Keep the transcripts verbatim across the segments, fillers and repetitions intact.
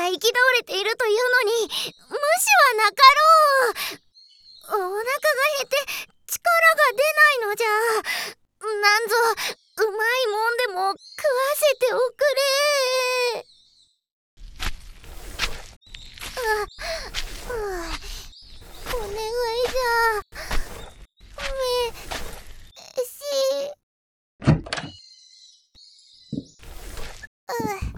が行き倒れているというのに無視はなかろう。お腹が減って力が出ないのじゃ。なんぞうまいもんでも食わせておくれ。あ、あ、お願いじゃ。めしう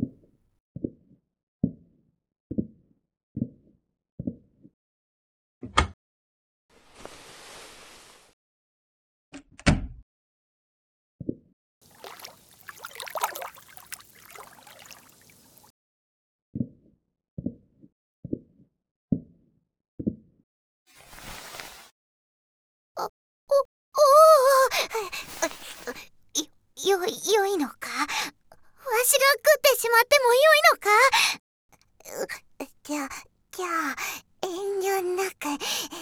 よ、よいのか？わしが食ってしまってもよいのか？じゃ、じゃあ、遠慮なく。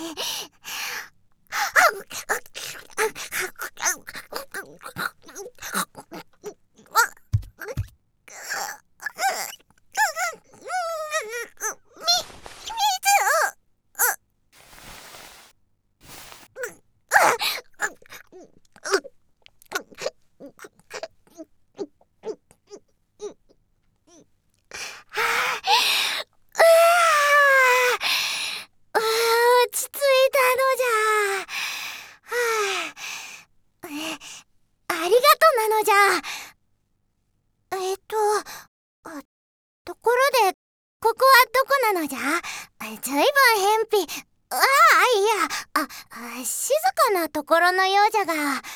ずいぶん偏僻。ああ、いや、あ、静かなところのようじゃが。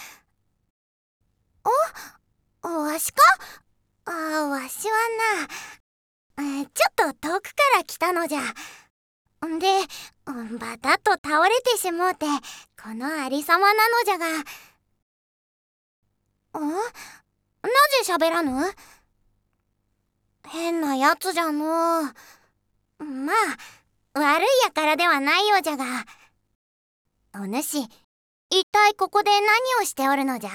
お、わしか？あ、わしはな、ちょっと遠くから来たのじゃ。んで、バタッと倒れてしもうて、このありさまなのじゃが。ん？なぜ喋らぬ？変なやつじゃのう。まあ、悪いやからではないようじゃが。お主、一体ここで何をしておるのじゃ？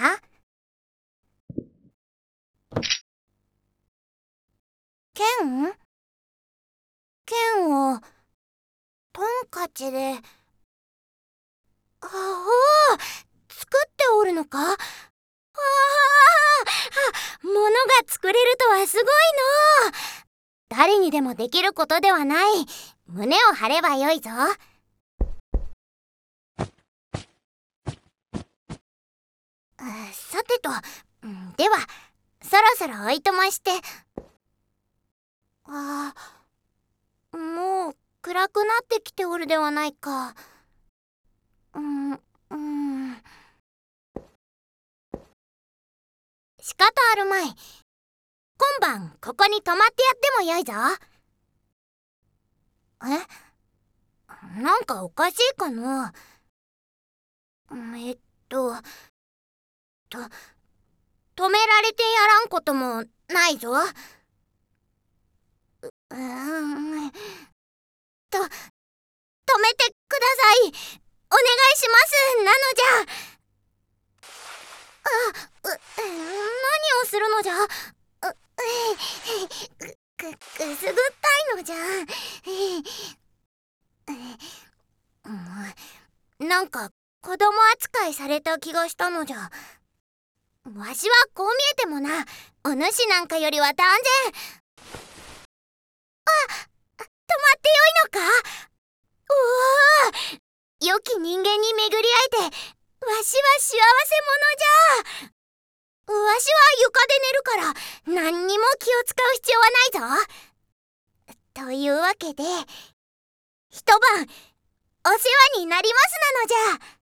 剣？剣をトンカチで、あお、作っておるのか？ああ、物が作れるとはすごいのう。誰にでもできることではない。胸を張ればよいぞ。さてと、ではそろそろおいとまして。ああ、もう暗くなってきておるではないか。うんうん仕方あるまい。今晩ここに泊まってやってもよいぞ。え？なんかおかしいかな？えっとと止められてやらんこともないぞ。うーんと止めてください。お願いしますなのじゃ。あ、う、何をするのじゃ。う、く、く、くすぐったいのじゃ。なんか子供扱いされた気がしたのじゃ。わしはこう見えてもな、お主なんかよりは断然。あ、止まってよいのか？おお、良き人間に巡り会えて、わしは幸せ者じゃ。わしは床で寝るから何にも気を使う必要はないぞ。というわけで一晩お世話になりますなのじゃ。